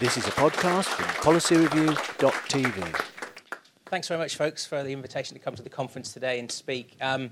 This is a podcast from policyreview.tv. Thanks very much, folks, for the invitation to come to the conference today and speak. I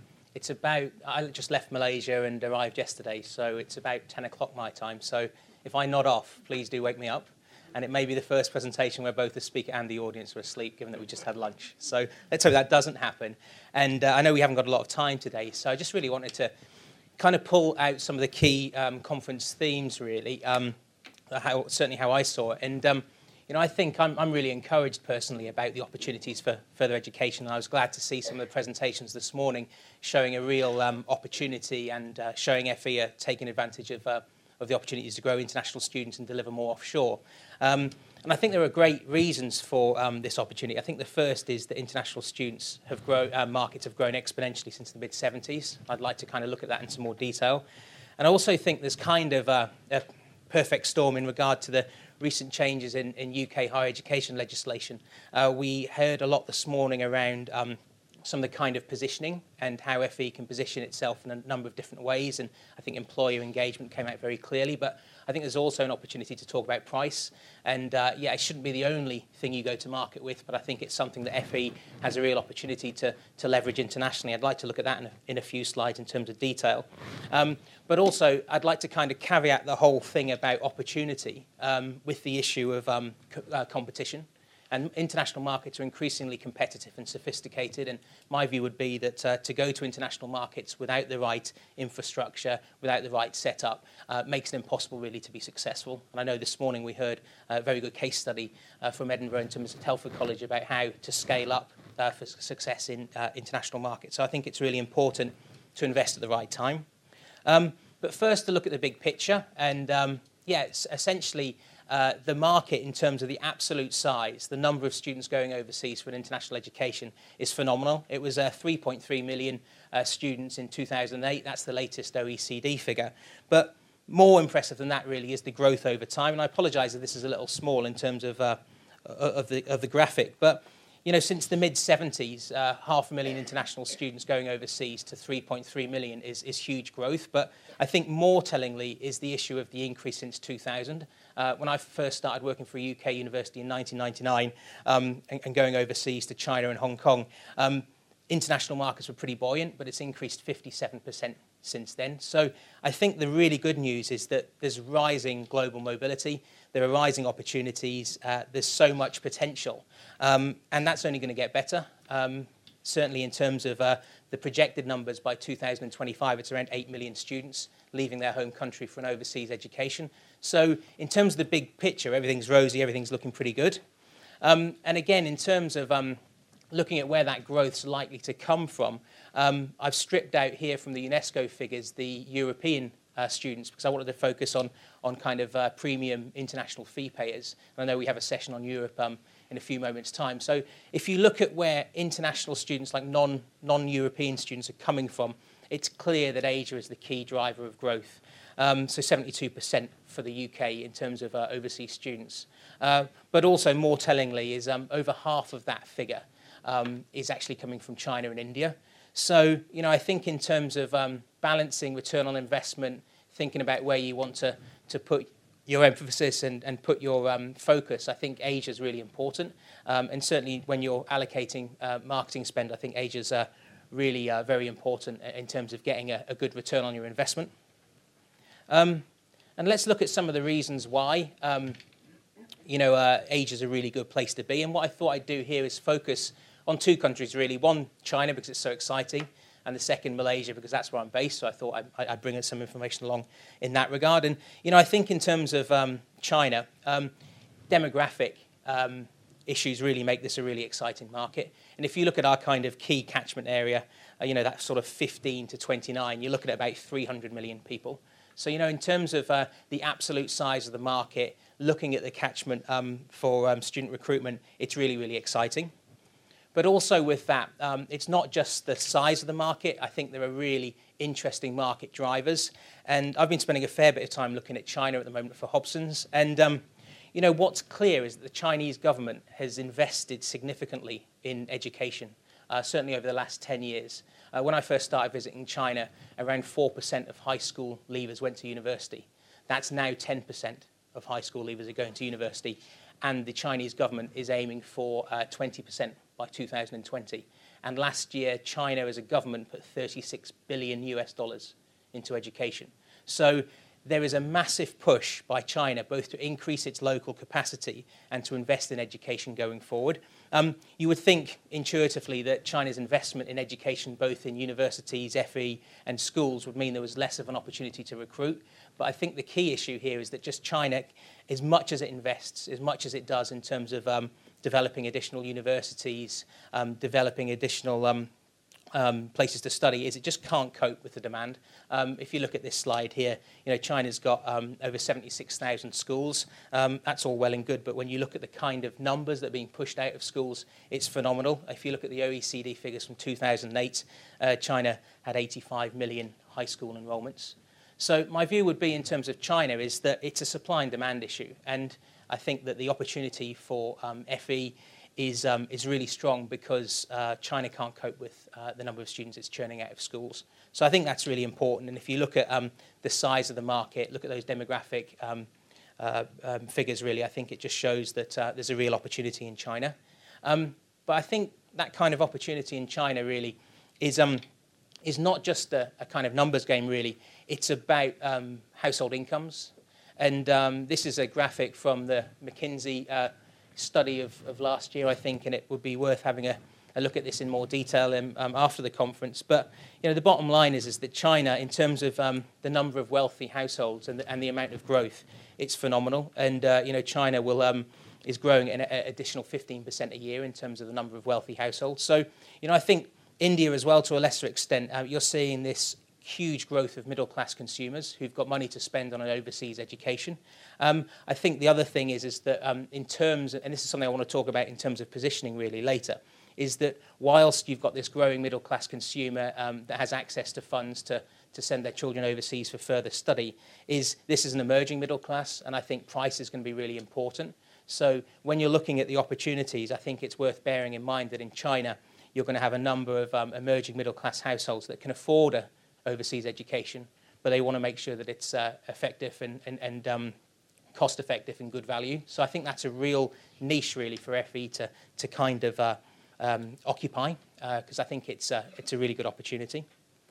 just left Malaysia and arrived yesterday, so it's about 10 o'clock my time. So if I nod off, please do wake me up. And it may be the first presentation where both the speaker and the audience are asleep, given that we just had lunch. So let's hope that doesn't happen. And I know we haven't got a lot of time today, so I just really wanted to kind of pull out some of the key conference themes, really, certainly how I saw it. And I think I'm really encouraged personally about the opportunities for further education. And I was glad to see some of the presentations this morning showing a real opportunity and showing FE taking advantage of the opportunities to grow international students and deliver more offshore. And I think there are great reasons for this opportunity. I think the first is that international students markets have grown exponentially since the mid-70s. I'd like to kind of look at that in some more detail. And I also think there's kind of a perfect storm in regard to the recent changes in UK higher education legislation. We heard a lot this morning around some of the kind of positioning and how FE can position itself in a number of different ways, and I think employer engagement came out very clearly, but I think there's also an opportunity to talk about price, and it shouldn't be the only thing you go to market with, but I think it's something that FE has a real opportunity to leverage internationally. I'd like to look at that in a few slides in terms of detail. But also, I'd like to kind of caveat the whole thing about opportunity with the issue of competition. And international markets are increasingly competitive and sophisticated, and my view would be that to go to international markets without the right infrastructure, without the right setup, makes it impossible really to be successful. And I know this morning we heard a very good case study from Edinburgh in terms of Telford College about how to scale up for success in international markets. So I think it's really important to invest at the right time. But first to look at the big picture, and it's essentially the market in terms of the absolute size, the number of students going overseas for an international education is phenomenal. It was 3.3 million students in 2008. That's the latest OECD figure. But more impressive than that really is the growth over time. And I apologise if this is a little small in terms of the graphic. But since the mid-70s, 500,000 international students going overseas to 3.3 million is huge growth. But I think more tellingly is the issue of the increase since 2000. When I first started working for a UK university in 1999 and going overseas to China and Hong Kong, international markets were pretty buoyant, but it's increased 57% since then. So I think the really good news is that there's rising global mobility, there are rising opportunities, there's so much potential, and that's only going to get better. Certainly in terms of the projected numbers by 2025, it's around 8 million students leaving their home country for an overseas education. So in terms of the big picture, everything's rosy, everything's looking pretty good. And again, in terms of looking at where that growth's likely to come from, I've stripped out here from the UNESCO figures the European students, because I wanted to focus on kind of premium international fee payers. And I know we have a session on Europe in a few moments' time. So if you look at where international students, like non-European students, are coming from, it's clear that Asia is the key driver of growth. So 72% for the UK in terms of overseas students. But also more tellingly is over half of that figure is actually coming from China and India. So, I think in terms of balancing return on investment, thinking about where you want to put your emphasis and put your focus, I think Asia is really important. And certainly when you're allocating marketing spend, I think Asia's really very important in terms of getting a good return on your investment. And let's look at some of the reasons why Asia's a really good place to be. And what I thought I'd do here is focus on two countries, really. One, China, because it's so exciting, and the second, Malaysia, because that's where I'm based. So I thought I'd bring some information along in that regard. And, I think in terms of China, demographic issues really make this a really exciting market. And if you look at our kind of key catchment area, that sort of 15 to 29, you're looking at about 300 million people. So, in terms of the absolute size of the market, looking at the catchment for student recruitment, it's really, really exciting. But also with that, it's not just the size of the market. I think there are really interesting market drivers. And I've been spending a fair bit of time looking at China at the moment for Hobson's. And, what's clear is that the Chinese government has invested significantly in education, certainly over the last 10 years. When I first started visiting China, around 4% of high school leavers went to university. That's now 10%. of high school leavers are going to university, and the Chinese government is aiming for 20% by 2020. And last year, China as a government put $36 billion into education. So there is a massive push by China both to increase its local capacity and to invest in education going forward. You would think intuitively that China's investment in education, both in universities, FE, and schools, would mean there was less of an opportunity to recruit. But I think the key issue here is that just China, as much as it invests, as much as it does in terms of developing additional universities, developing additional places to study, is it just can't cope with the demand. If you look at this slide here, China's got over 76,000 schools. That's all well and good, but when you look at the kind of numbers that are being pushed out of schools, it's phenomenal. If you look at the OECD figures from 2008, China had 85 million high school enrollments. So my view would be in terms of China is that it's a supply and demand issue, and I think that the opportunity for FE is really strong because China can't cope with the number of students it's churning out of schools. So I think that's really important. And if you look at the size of the market, look at those demographic figures, really, I think it just shows that there's a real opportunity in China. But I think that kind of opportunity in China really is not just a kind of numbers game, really. It's about household incomes. And this is a graphic from the McKinsey study of last year, I think, and it would be worth having a look at this in more detail after the conference. But the bottom line is that China, in terms of the number of wealthy households and the amount of growth, it's phenomenal. And China is growing at an additional 15% a year in terms of the number of wealthy households. So I think India as well, to a lesser extent, you're seeing this huge growth of middle-class consumers who've got money to spend on an overseas education. I think the other thing is that in terms of, and this is something I want to talk about in terms of positioning really later, is that whilst you've got this growing middle-class consumer that has access to funds to send their children overseas for further study, this is an emerging middle class, and I think price is going to be really important. So when you're looking at the opportunities, I think it's worth bearing in mind that in China, you're going to have a number of emerging middle-class households that can afford a overseas education, but they want to make sure that it's effective and cost-effective and good value. So I think that's a real niche, really, for FE to kind of occupy, because I think it's a really good opportunity.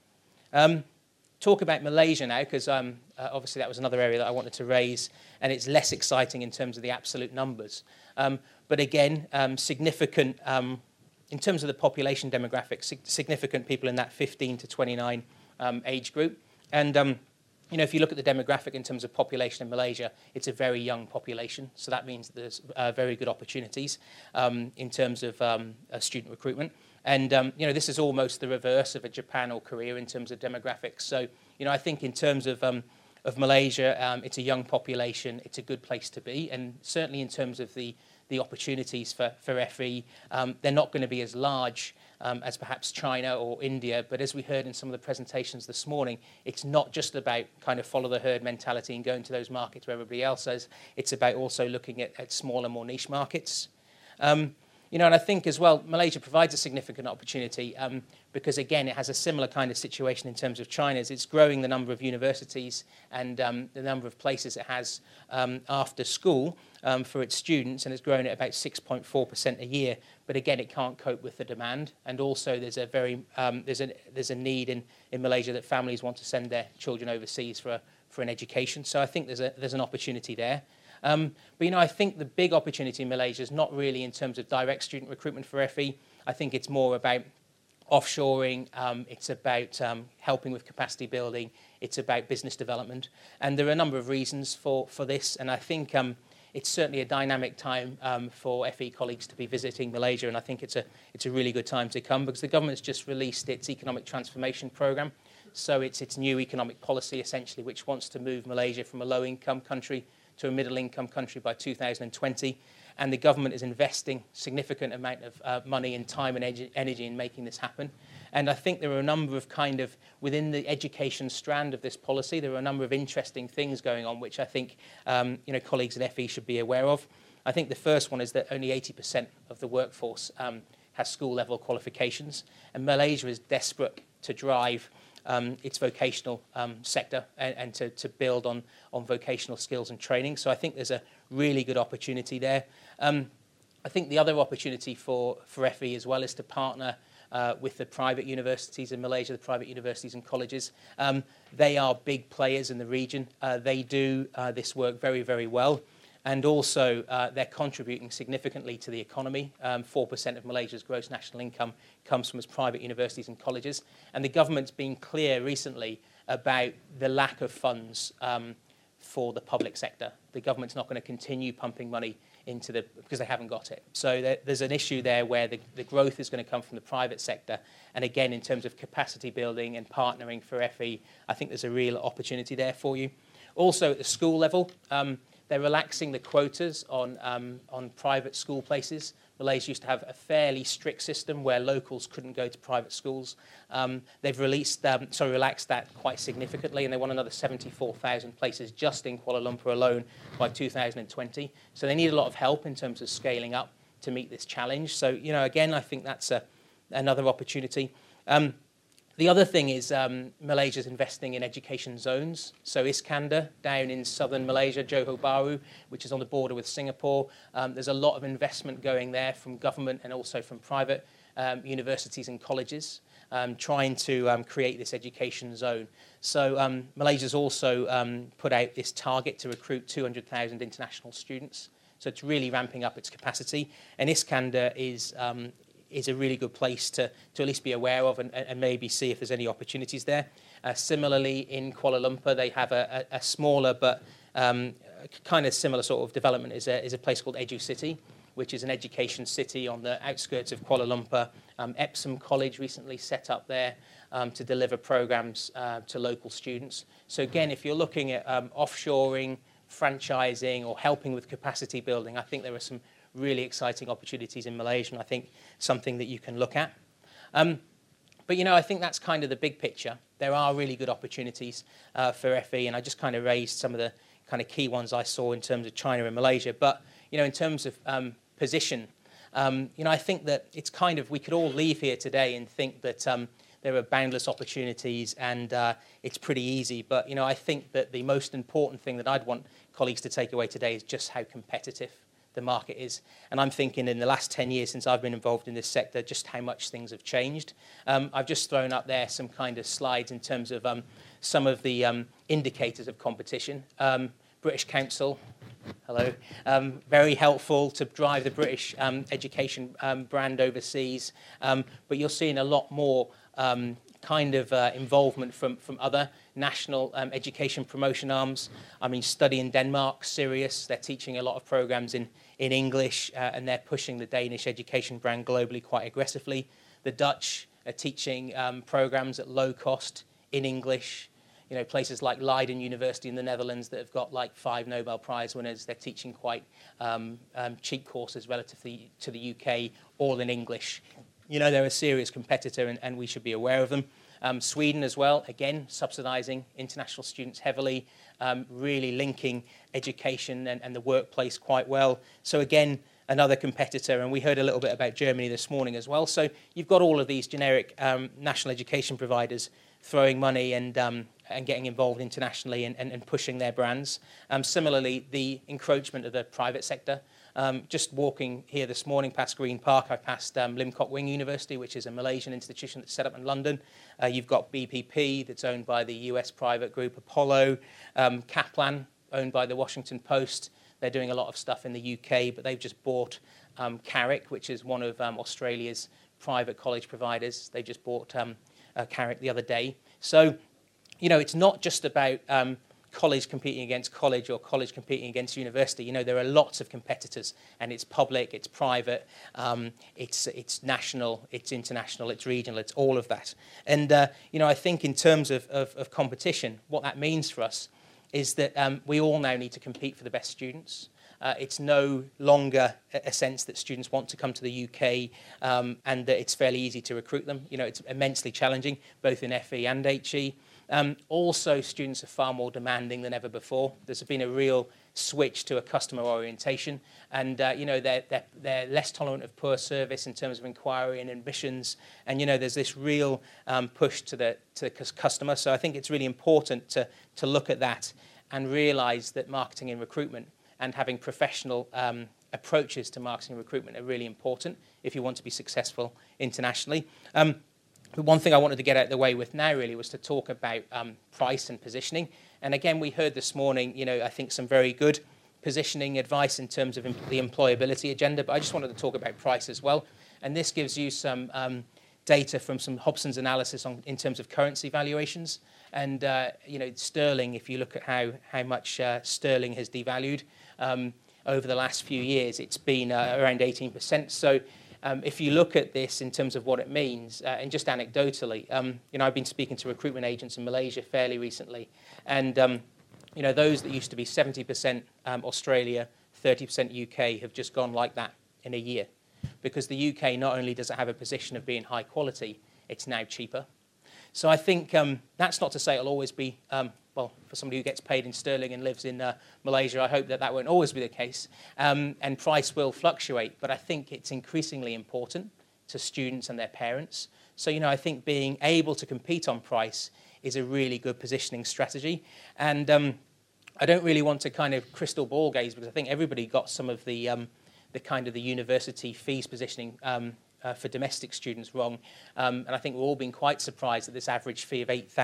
Talk about Malaysia now, because obviously that was another area that I wanted to raise, and it's less exciting in terms of the absolute numbers. But again, significant, in terms of the population demographics, significant people in that 15 to 29 age group. And if you look at the demographic in terms of population in Malaysia, it's a very young population. So that means that there's very good opportunities in terms of student recruitment. And, this is almost the reverse of a Japan or Korea in terms of demographics. So, I think in terms of Malaysia, it's a young population. It's a good place to be. And certainly in terms of the opportunities for FE, they're not going to be as large as perhaps China or India. But as we heard in some of the presentations this morning, it's not just about kind of follow the herd mentality and going to those markets where everybody else is. It's about also looking at smaller, more niche markets. And I think as well, Malaysia provides a significant opportunity because, again, it has a similar kind of situation in terms of China's. It's growing the number of universities and the number of places it has after school for its students, and it's grown at about 6.4% a year. But again, it can't cope with the demand, and also there's a need in Malaysia that families want to send their children overseas for an education. So I think there's an opportunity there. But I think the big opportunity in Malaysia is not really in terms of direct student recruitment for FE. I think it's more about offshoring. It's about helping with capacity building. It's about business development. And there are a number of reasons for this. And I think it's certainly a dynamic time for FE colleagues to be visiting Malaysia. And I think it's a really good time to come because the government's just released its economic transformation program. So it's its new economic policy, essentially, which wants to move Malaysia from a low-income country to a middle-income country by 2020, and the government is investing significant amount of money and time and energy in making this happen. And I think there are a number of within the education strand of this policy, there are a number of interesting things going on, which I think colleagues at FE should be aware of. I think the first one is that only 80% of the workforce has school-level qualifications, and Malaysia is desperate to drive its vocational sector and to build on vocational skills and training. So I think there's a really good opportunity there. I think the other opportunity for FE as well is to partner with the private universities in Malaysia, the private universities and colleges. They are big players in the region. They do this work very, very well. And also, they're contributing significantly to the economy. 4% of Malaysia's gross national income comes from its private universities and colleges. And the government's been clear recently about the lack of funds for the public sector. The government's not going to continue pumping money into because they haven't got it. So there's an issue there where the growth is going to come from the private sector. And again, in terms of capacity building and partnering for FE, I think there's a real opportunity there for you. Also, at the school level, they're relaxing the quotas on private school places. Malaysia used to have a fairly strict system where locals couldn't go to private schools. They've relaxed that quite significantly, and they want another 74,000 places just in Kuala Lumpur alone by 2020. So they need a lot of help in terms of scaling up to meet this challenge. So, again, I think that's another opportunity. The other thing is Malaysia's investing in education zones. So Iskandar, down in southern Malaysia, Johor Bahru, which is on the border with Singapore, there's a lot of investment going there from government and also from private universities and colleges, trying to create this education zone. So Malaysia's also put out this target to recruit 200,000 international students. So it's really ramping up its capacity. And Iskandar is a really good place to at least be aware of and maybe see if there's any opportunities there. Similarly, in Kuala Lumpur, they have a smaller but kind of similar sort of development is a place called Edu City, which is an education city on the outskirts of Kuala Lumpur. Epsom College recently set up there to deliver programs to local students. So again, if you're looking at offshoring, franchising, or helping with capacity building, I think there are some really exciting opportunities in Malaysia, and I think something that you can look at. But, I think that's kind of the big picture. There are really good opportunities for FE, and I just kind of raised some of the kind of key ones I saw in terms of China and Malaysia. But, in terms of position, I think that it's kind of, we could all leave here today and think that there are boundless opportunities and it's pretty easy. But, I think that the most important thing that I'd want colleagues to take away today is just how competitive the market is. And I'm thinking in the last 10 years since I've been involved in this sector, just how much things have changed. I've just thrown up there some kind of slides in terms of some of the indicators of competition. British Council, hello, very helpful to drive the British education brand overseas. But you're seeing a lot more kind of involvement from other national education promotion arms. I mean, Study in Denmark, Sirius, they're teaching a lot of programs in English, and they're pushing the Danish education brand globally quite aggressively. The Dutch are teaching programs at low cost in English. Places like Leiden University in the Netherlands that have got like 5 Nobel Prize winners, they're teaching quite cheap courses relatively to the UK, all in English. They're a serious competitor, and we should be aware of them. Sweden as well, again, subsidising international students heavily, really linking education and the workplace quite well. So again, another competitor, and we heard a little bit about Germany this morning as well. So you've got all of these generic national education providers throwing money and getting involved internationally and pushing their brands. Similarly, the encroachment of the private sector. Just walking here this morning past Green Park, I passed Lim Kok Wing University, which is a Malaysian institution that's set up in London. You've got BPP, that's owned by the US private group Apollo. Kaplan, owned by the Washington Post. They're doing a lot of stuff in the UK, but they've just bought Carrick, which is one of Australia's private college providers. They just bought Carrick the other day. So, it's not just about college competing against college or college competing against university. There are lots of competitors, and it's public, it's private, it's national, it's international, it's regional, it's all of that. And, I think in terms of competition, what that means for us is that we all now need to compete for the best students. It's no longer a sense that students want to come to the UK and that it's fairly easy to recruit them. It's immensely challenging, both in FE and HE. Also, students are far more demanding than ever before. There's been a real switch to a customer orientation, and they're less tolerant of poor service in terms of inquiry and admissions, and there's this real push to the customer. So I think it's really important to look at that and realise that marketing and recruitment and having professional approaches to marketing and recruitment are really important if you want to be successful internationally. The one thing I wanted to get out of the way with now really was to talk about price and positioning. And again, we heard this morning, I think some very good positioning advice in terms of the employability agenda, but I just wanted to talk about price as well. And this gives you some data from some Hobson's analysis in terms of currency valuations. And, sterling, if you look at how much sterling has devalued over the last few years, it's been around 18%. So if you look at this in terms of what it means, and just anecdotally, I've been speaking to recruitment agents in Malaysia fairly recently, and those that used to be 70% Australia, 30% UK have just gone like that in a year, because the UK not only does it have a position of being high quality, it's now cheaper. So I think that's not to say it'll always be, for somebody who gets paid in sterling and lives in Malaysia, I hope that won't always be the case. And price will fluctuate, but I think it's increasingly important to students and their parents. So, I think being able to compete on price is a really good positioning strategy. And I don't really want to kind of crystal ball gaze, because I think everybody got some of the kind of the university fees positioning for domestic students wrong. And I think we've all been quite surprised at this average fee of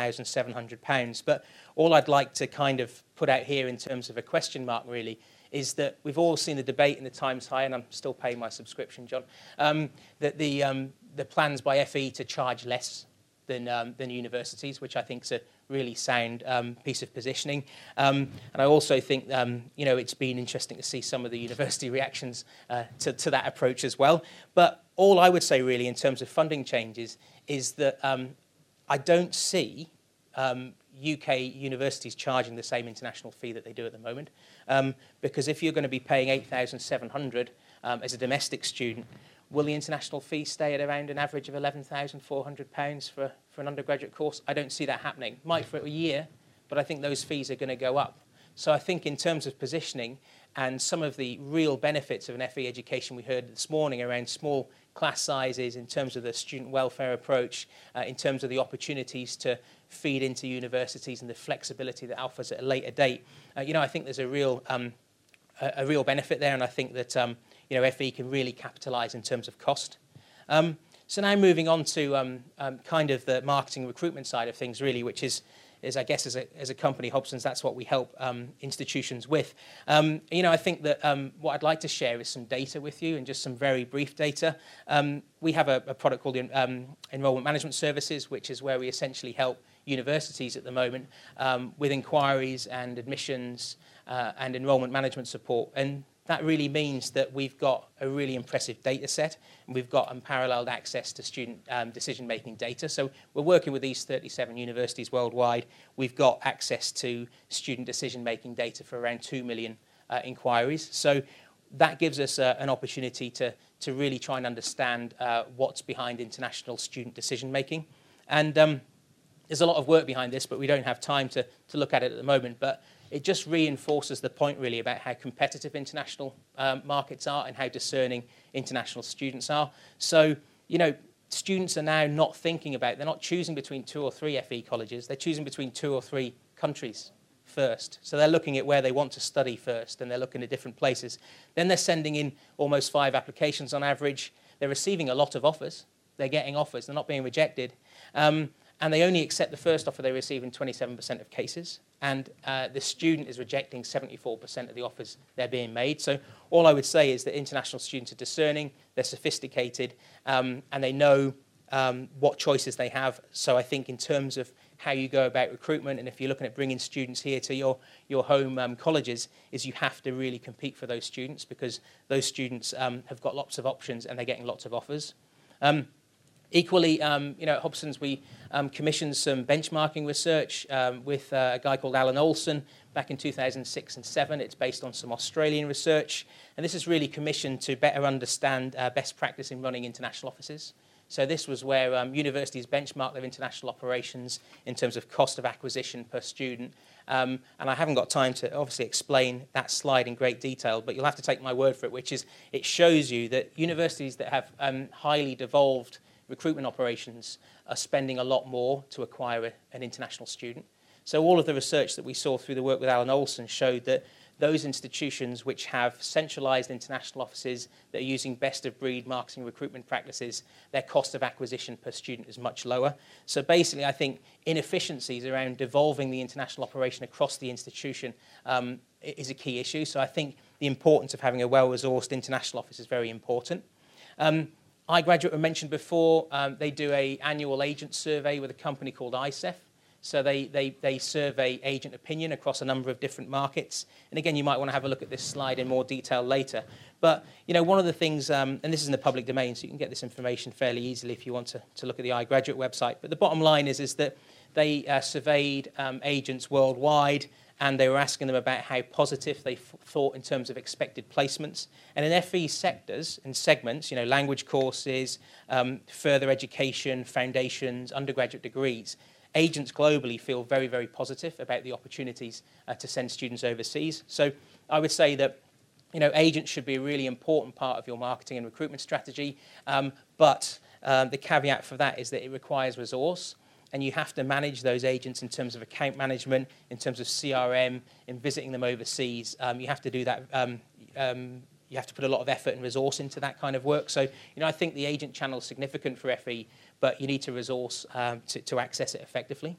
£8,700. But all I'd like to kind of put out here in terms of a question mark really is that we've all seen the debate in the Times High, and I'm still paying my subscription, John, that the plans by FE to charge less than universities, which I think is a really sound piece of positioning. And I also think, it's been interesting to see some of the university reactions to that approach as well. But all I would say really in terms of funding changes is that I don't see UK universities charging the same international fee that they do at the moment. Because if you're going to be paying $8,700 as a domestic student, will the international fee stay at around an average of £11,400 for an undergraduate course? I don't see that happening. Might for a year, but I think those fees are going to go up. So I think in terms of positioning and some of the real benefits of an FE education we heard this morning around small class sizes, in terms of the student welfare approach, in terms of the opportunities to feed into universities and the flexibility that offers at a later date, I think there's a real benefit there, and I think that FE can really capitalise in terms of cost. So now moving on to kind of the marketing recruitment side of things, really, which is I guess as a company, Hobson's, that's what we help institutions with. I think that what I'd like to share is some data with you, and just some very brief data. We have a product called Enrolment Management Services, which is where we essentially help universities at the moment with inquiries and admissions and enrolment management support. And that really means that we've got a really impressive data set, and we've got unparalleled access to student decision-making data. So we're working with these 37 universities worldwide. We've got access to student decision-making data for around 2 million inquiries. So that gives us an opportunity to really try and understand what's behind international student decision-making. And there's a lot of work behind this, but we don't have time to look at it at the moment. But it just reinforces the point really about how competitive international markets are and how discerning international students are. So, students are now not thinking about, they're not choosing between 2 or 3 FE colleges, they're choosing between 2 or 3 countries first. So they're looking at where they want to study first, and they're looking at different places. Then they're sending in almost 5 applications on average. They're receiving a lot of offers. They're getting offers. They're not being rejected. And they only accept the first offer they receive in 27% of cases. And the student is rejecting 74% of the offers they're being made. So all I would say is that international students are discerning, they're sophisticated, and they know what choices they have. So I think in terms of how you go about recruitment, and if you're looking at bringing students here to your home colleges, is you have to really compete for those students, because those students have got lots of options and they're getting lots of offers. Equally, at Hobson's, we commissioned some benchmarking research with a guy called Alan Olson back in 2006 and 2007. It's based on some Australian research. And this is really commissioned to better understand best practice in running international offices. So this was where universities benchmark their international operations in terms of cost of acquisition per student, And I haven't got time to obviously explain that slide in great detail, but you'll have to take my word for it, which is it shows you that universities that have highly devolved recruitment operations are spending a lot more to acquire an international student. So all of the research that we saw through the work with Alan Olson showed that those institutions which have centralised international offices that are using best-of-breed marketing recruitment practices, their cost of acquisition per student is much lower. So basically, I think inefficiencies around devolving the international operation across the institution is a key issue. So I think the importance of having a well-resourced international office is very important. iGraduate were mentioned before. They do an annual agent survey with a company called ICEF. So they survey agent opinion across a number of different markets. And again, you might want to have a look at this slide in more detail later. But, you know, one of the things, and this is in the public domain, so you can get this information fairly easily if you want to look at the iGraduate website. But the bottom line is that they surveyed agents worldwide, and they were asking them about how positive they thought in terms of expected placements. And in FE sectors and segments, you know, language courses, further education, foundations, undergraduate degrees, agents globally feel very, very positive about the opportunities to send students overseas. So I would say that, you know, agents should be a really important part of your marketing and recruitment strategy. But the caveat for that is that it requires resource, and you have to manage those agents in terms of account management, in terms of CRM, in visiting them overseas. You have to do that. You have to put a lot of effort and resource into that kind of work. So, you know, I think the agent channel is significant for FE, but you need to resource to access it effectively.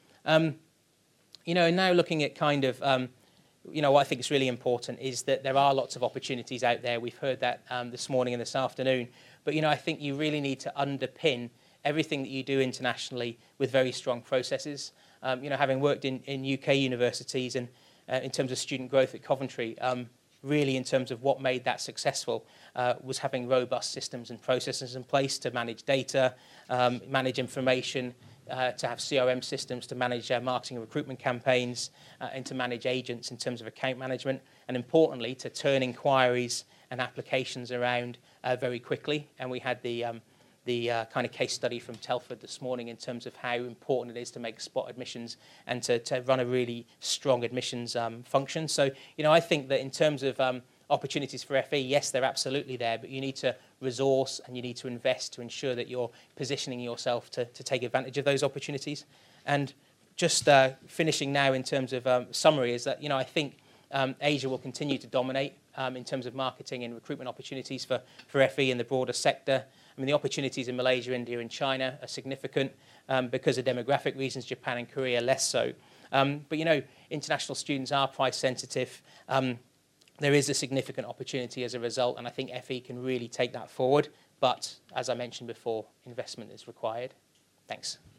You know, now looking at kind of, you know, what I think is really important is that there are lots of opportunities out there. We've heard that this morning and this afternoon. But, you know, I think you really need to underpin everything that you do internationally with very strong processes. You know, having worked in UK universities and in terms of student growth at Coventry, really in terms of what made that successful was having robust systems and processes in place to manage data, manage information, to have CRM systems to manage marketing and recruitment campaigns, and to manage agents in terms of account management, and importantly, to turn inquiries and applications around very quickly. And we had the kind of case study from Telford this morning in terms of how important it is to make spot admissions and to run a really strong admissions function. So, you know, I think that in terms of opportunities for FE, yes, they're absolutely there, but you need to resource and you need to invest to ensure that you're positioning yourself to take advantage of those opportunities. And just finishing now in terms of summary is that, you know, I think Asia will continue to dominate in terms of marketing and recruitment opportunities for FE in the broader sector. I mean, the opportunities in Malaysia, India, and China are significant because of demographic reasons. Japan and Korea less so. But, you know, international students are price sensitive. There is a significant opportunity as a result, and I think FE can really take that forward. But, as I mentioned before, investment is required. Thanks.